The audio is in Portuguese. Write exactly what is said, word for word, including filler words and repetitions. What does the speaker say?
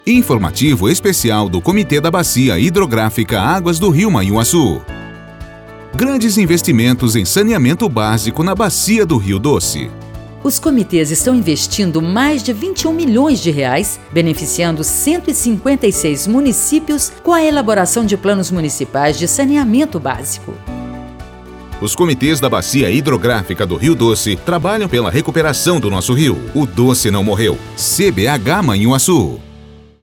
Informativo especial do Comitê da Bacia Hidrográfica Águas do Rio Manhuaçu. Grandes investimentos em saneamento básico na Bacia do Rio Doce. Os comitês estão investindo mais de vinte e um milhões de reais, beneficiando cento e cinquenta e seis municípios com a elaboração de planos municipais de saneamento básico. Os comitês da Bacia Hidrográfica do Rio Doce trabalham pela recuperação do nosso rio. O Doce não morreu. C B H Manhuaçu.